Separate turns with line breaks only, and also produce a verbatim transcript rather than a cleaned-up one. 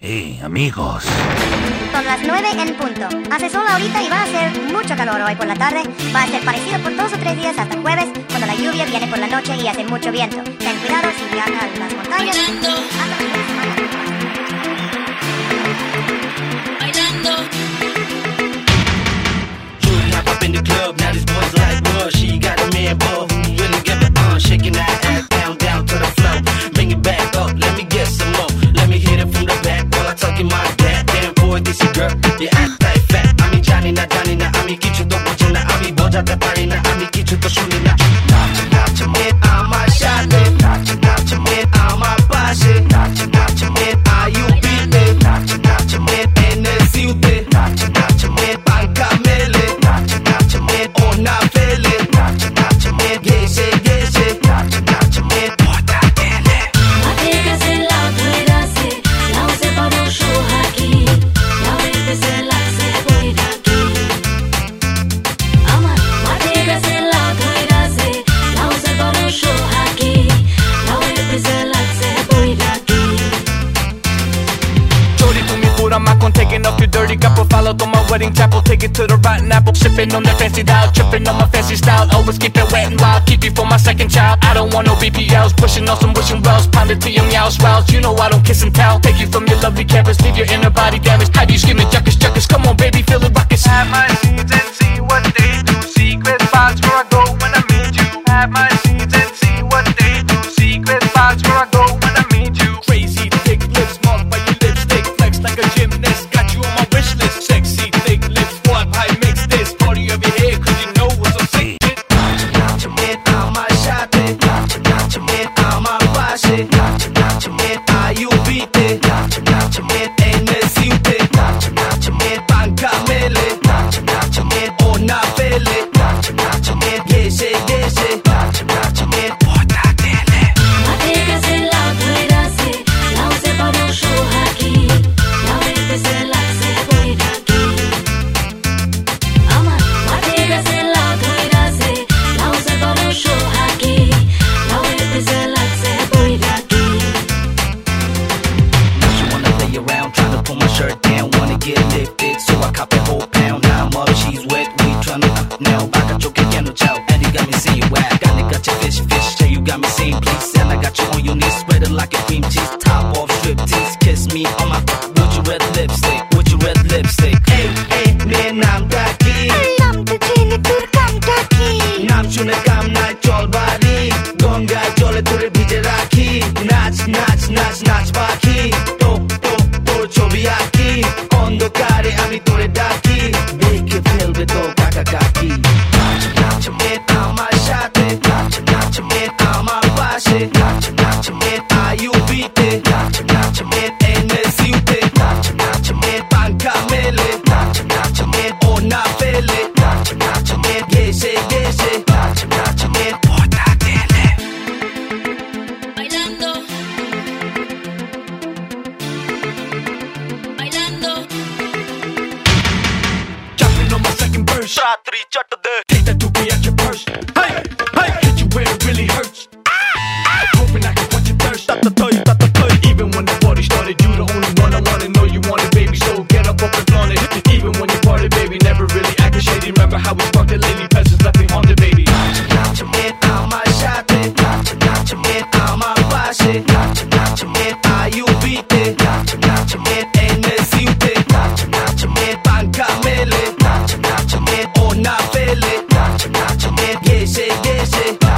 Hey, amigos.
Son las nueve en punto. Hace sol ahorita y va a hacer mucho calor hoy por la tarde. Va a ser parecido por dos o tres días hasta jueves, cuando la lluvia viene por la noche y hace mucho viento. Ten cuidado si viajas a las montañas.
In the club, now this boy's like, what? She got a man, boy, who really get the uh, shaking that ass down, down to the floor. Bring it back up, let me get some more. Let me hit it from the back while I talk in my goddamn boy, this is girl. You act like fat, I mean Johnny na Johnny na, I mean kichu to boji na, I mean boja te pari na, I mean kichu to shuni na. Nacha nacha man, I'm a shot it. Nacha nacha man, I'm a pass it. Nacha nacha man, are you beat it? Nacha nacha man, en el ciute. Nacha nacha man, banca mele. Ona fele, nacha nacha man, gese gese, nacha nacha man, porta tele.
Mateka se la tuera se, la use para un show aquí, la use se la se voy aquí. Ama, mateka se la tuera se, la use para un show aquí, la use se la se voy aquí.
Jody to me food, I'm not gon' taking off your dirty. Got profile on my wedding chapel, take it to the rotten apple. Sipping on that fancy dial, tripping on my fancy style. Always keep it wet and wild, keep you for my second child. I don't want no B P Ls, pushing on some wishing wells. Pound it to your meows, wows. You know I don't kiss and tell. Take you from your lovely campus, leave your inner body damaged. Have you screaming juckus, juckus? Come on, baby, feel the ruckus.
Have my seeds and see what they do. Secret spots where I go when I meet you. Have my seeds and see what they do. Secret spots where I go when I meet you.
Crazy thick lips, marked by your lipstick. Flex like a gymnast, got you on my wish list. Sexy thick lips, what I mix this party of your head, cause you know what's so sick.
Nacha nacha man, I'm a shot it. Nacha nacha man, I'm a pass it. Nacha nacha man, are you beat it? Nacha nacha man, en el ciute. Nacha nacha man, banca mele. Nacha nacha man, ona fele. Nacha nacha man, gese gese. Nacha nacha man, porta tele.
Mateka se la tuera se, la use para un show aquí, la use se la se voy aquí. Ama, mateka se la tuera se, la use para un show aquí, la use se la se voy aquí.
Now she wanna play around, tryna pull my shirt down, wanna get lifted, so I cop a whole pound. Now I'm up, she's wet, we tryna uh, now baka choke no chow, and you got me saying whack. Got it, got your fish, fish, say you got me saying please, and I got you on your knees, spread it like a cream cheese, top off strip tease, kiss me on my would you red lipstick, would you red lipstick? Hey, hey, ne naam taki,
Alam to chini turkam taki.
naam shune kam na chol bari, gonga jole ture bhije rakhi, nach nach nach nach pakhi, to to to chobi aki, ondokare ami tore daki, dekhe felbe to kaka kaki. Nacha nacha man, I'm a shot it. Nacha nacha man, I'm a pass it. Nacha nacha man, are you beat it? Nacha nacha man, en el ciute. Nacha nacha man, banca mele. Nacha nacha man, ona fele. Nacha nacha man, gese gese. Nacha nacha man, porta tele.
Bailando, bailando.
Jumping on my second verse.
Ratri chat de.
Take that doobie out your purse. Hey, hey, hit you where it really hurts. Hoping I can quench your thirst.
Tata toy, tata toy.
Even when the party started, you the only one I wanna know you want it, baby. So get up, up and flaunt it. Even when you party, baby, never really acting shady. Remember how we sparked it lately? Peasants left me haunted, baby.
Nacha nacha man, I'm a shot it. Nacha nacha man, I'm a pass it. Nacha nacha man, are you beat it? Nacha nacha man, en el ciute. Nacha nacha man, banca mele. Nacha nacha man, ona fele. Nacha nacha man, gese gese.